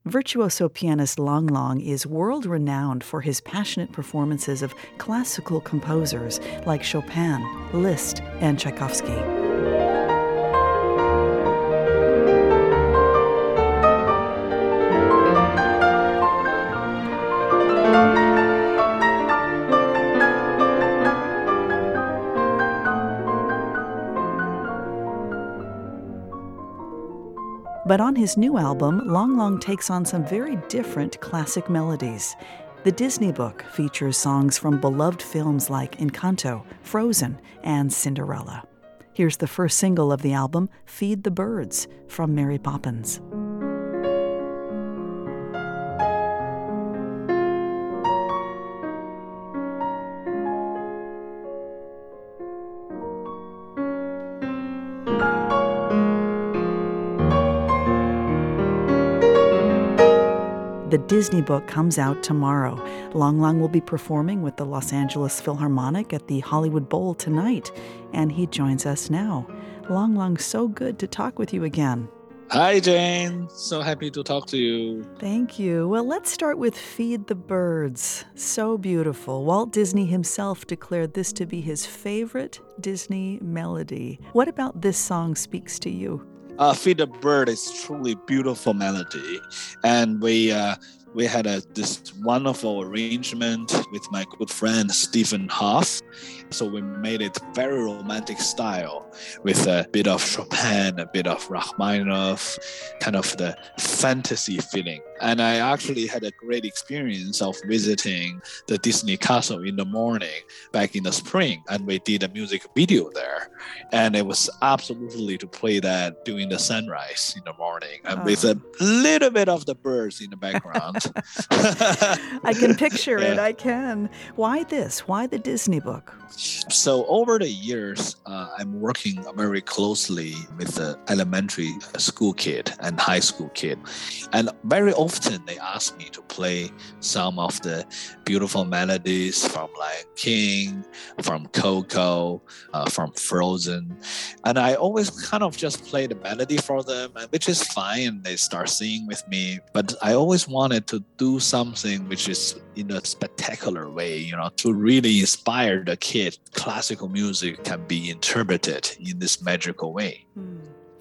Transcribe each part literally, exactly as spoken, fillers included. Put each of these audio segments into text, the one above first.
Virtuoso pianist Lang Lang is world-renowned for his passionate performances of classical composers like Chopin, Liszt, and Tchaikovsky. But on his new album, Lang Lang takes on some very different classic melodies. The Disney Book features songs from beloved films like Encanto, Frozen, and Cinderella. Here's the first single of the album, Feed the Birds, from Mary Poppins. The Disney Book comes out tomorrow. Lang Lang will be performing with the Los Angeles Philharmonic at the Hollywood Bowl tonight, and he joins us now. Lang Lang, so good to talk with you again. Hi, Jane. So happy to talk to you. Thank you. Well, let's start with Feed the Birds. So beautiful. Walt Disney himself declared this to be his favorite Disney melody. What about this song speaks to you? Uh, Feed the Bird is truly beautiful melody, and we uh, we had a, this wonderful arrangement with my good friend Stephen Hoff. So we made it very romantic style with a bit of Chopin, a bit of Rachmaninoff, kind of the fantasy feeling. And I actually had a great experience of visiting the Disney Castle in the morning back in the spring, and we did a music video there. And it was absolutely to play that during the sunrise in the morning, and oh. with a little bit of the birds in the background. I can picture it, I can. Why this? Why the Disney Book? So over the years, uh, I'm working very closely with the elementary school kid and high school kid. And very often they ask me to play some of the beautiful melodies from Lion King, from Coco, uh, from Frozen. And I always kind of just play the melody for them, which is fine. They start singing with me. But I always wanted to do something which is in a spectacular way, you know, to really inspire the kid. Classical music can be interpreted in this magical way. Hmm.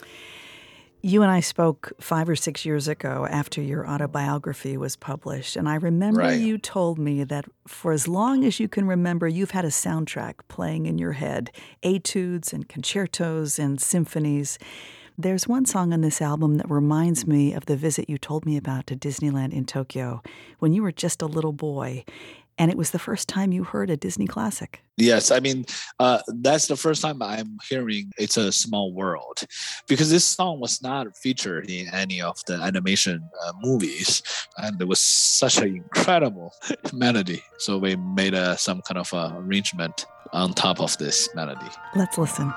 You and I spoke five or six years ago after your autobiography was published, and I remember right. you told me that for as long as you can remember, you've had a soundtrack playing in your head, etudes and concertos and symphonies. There's one song on this album that reminds me of the visit you told me about to Disneyland in Tokyo when you were just a little boy, and it was the first time you heard a Disney classic. Yes, I mean, uh, that's the first time I'm hearing It's a Small World, because this song was not featured in any of the animation uh, movies, and it was such an incredible melody. So we made uh, some kind of uh, arrangement on top of this melody. Let's listen.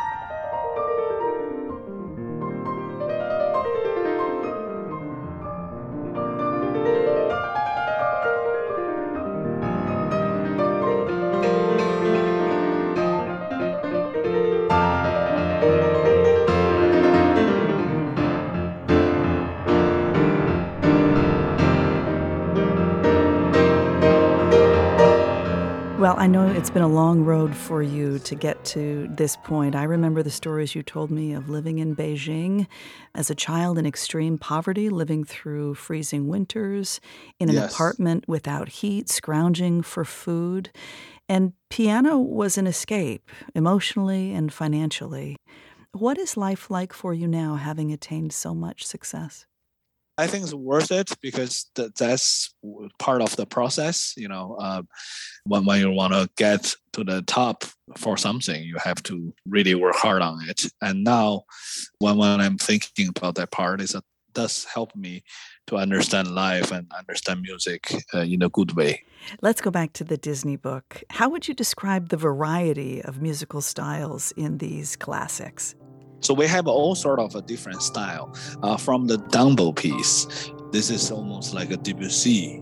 Well, I know it's been a long road for you to get to this point. I remember the stories you told me of living in Beijing as a child in extreme poverty, living through freezing winters, in an yes. apartment without heat, scrounging for food. And piano was an escape, emotionally and financially. What is life like for you now, having attained so much success? I think it's worth it because th- that's part of the process. You know, uh, when, when you want to get to the top for something, you have to really work hard on it. And now, when, when I'm thinking about that part, it does help me to understand life and understand music uh, in a good way. Let's go back to the Disney Book. How would you describe the variety of musical styles in these classics? So we have all sort of a different style. Uh, from the Dumbo piece, this is almost like a Debussy.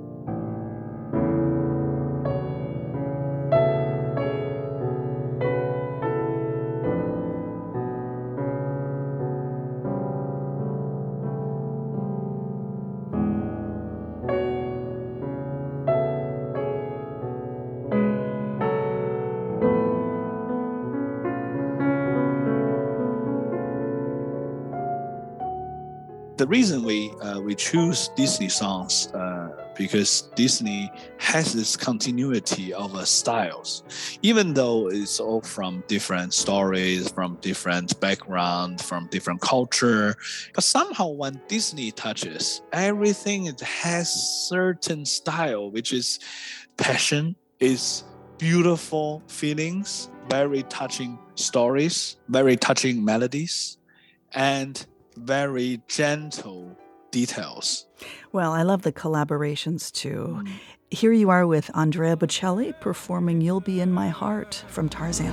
The reason we uh, we choose Disney songs uh, because Disney has this continuity of uh, styles, even though it's all from different stories, from different background, from different culture. But somehow when Disney touches, everything it has certain style, which is passion, is beautiful feelings, very touching stories, very touching melodies, and very gentle details. Well, I love the collaborations too. Mm. Here you are with Andrea Bocelli performing You'll Be in My Heart from Tarzan.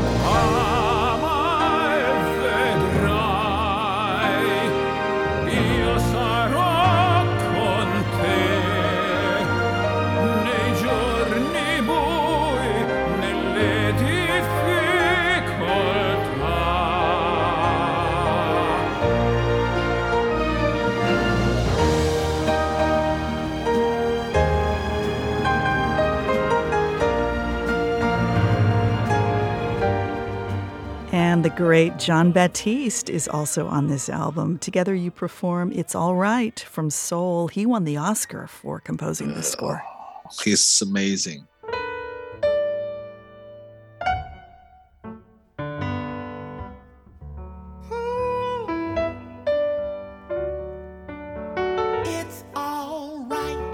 And the great Jon Batiste is also on this album. Together you perform It's All Right from Soul. He won the Oscar for composing this score. Uh, he's amazing. It's all right.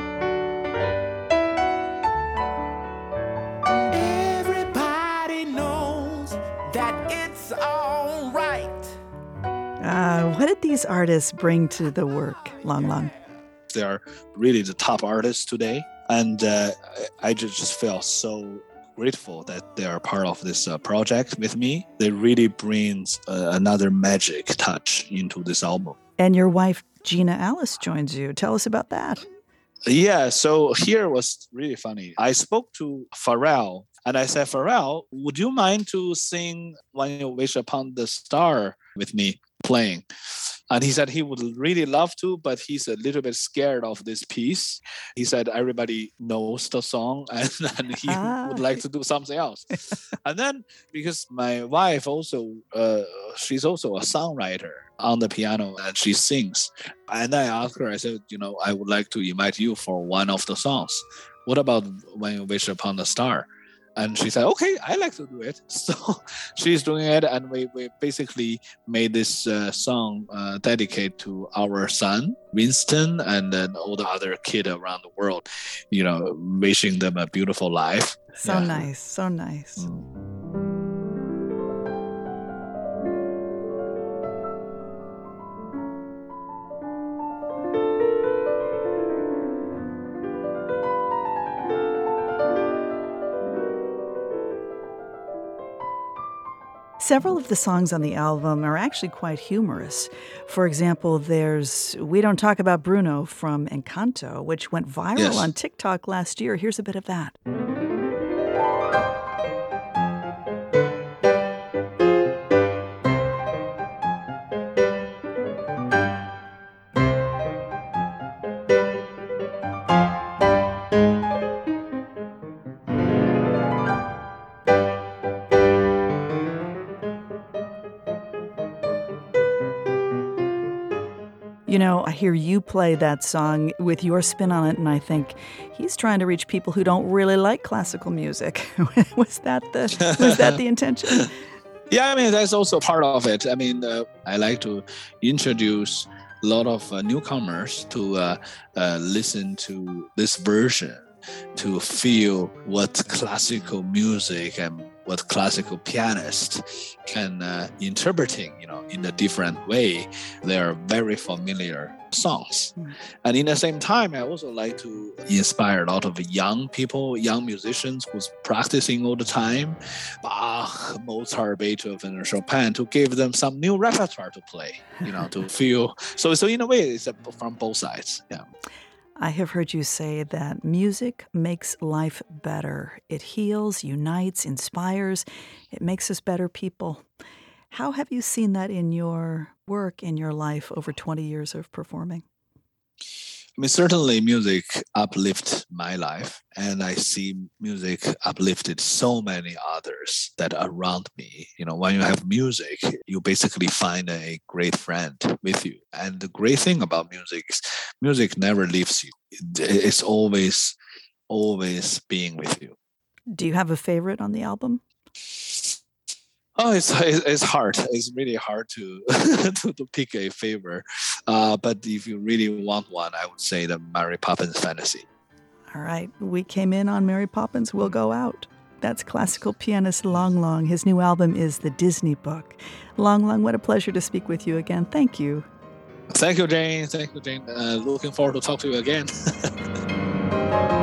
Everybody knows that it's all right. Uh, what did these artists bring to the work, Lang Lang? They are really the top artists today. And uh, I just, just feel so grateful that they are part of this uh, project with me. They really bring uh, another magic touch into this album. And your wife, Gina Alice, joins you. Tell us about that. Yeah, so here was really funny. I spoke to Pharrell and I said, Pharrell, would you mind to sing When You Wish Upon the Star with me playing? And he said he would really love to, but he's a little bit scared of this piece. He said everybody knows the song and, and he ah. would like to do something else. And then because my wife also, uh, she's also a songwriter on the piano and she sings. And I asked her, I said, you know, I would like to invite you for one of the songs. What about When You Wish Upon the Star? And she said, okay, I like to do it. So she's doing it. And we, we basically made this uh, song uh, dedicated to our son, Winston, and then all the other kids around the world, you know, wishing them a beautiful life. So yeah. nice. So nice. Mm. Several of the songs on the album are actually quite humorous. For example, there's We Don't Talk About Bruno from Encanto, which went viral yes. on TikTok last year. Here's a bit of that. You know, I hear you play that song with your spin on it, and I think he's trying to reach people who don't really like classical music. was that the was that the intention? Yeah, I mean, that's also part of it. I mean, uh, I like to introduce a lot of uh, newcomers to uh, uh, listen to this version, to feel what classical music and what classical pianists can uh, interpreting, you know, in a different way. They are very familiar songs. Mm. And in the same time, I also like to inspire a lot of young people, young musicians who's practicing all the time, Bach, Mozart, Beethoven, and Chopin, to give them some new repertoire to play, you know, to feel. So, so in a way, it's from both sides. Yeah. I have heard you say that music makes life better. It heals, unites, inspires. It makes us better people. How have you seen that in your work, in your life over twenty years of performing? I mean, certainly music uplifts my life, and I see music uplifted so many others that are around me. You know, when you have music, you basically find a great friend with you. And the great thing about music is music never leaves you. It's always, always being with you. Do you have a favorite on the album? Oh, it's it's hard. It's really hard to to, to pick a favorite. Uh, but if you really want one, I would say the Mary Poppins Fantasy. All right, we came in on Mary Poppins, we'll go out. That's classical pianist Lang Lang. His new album is The Disney Book. Lang Lang, what a pleasure to speak with you again. Thank you. Thank you, Jane. Thank you, Jane. Uh, looking forward to talk to you again.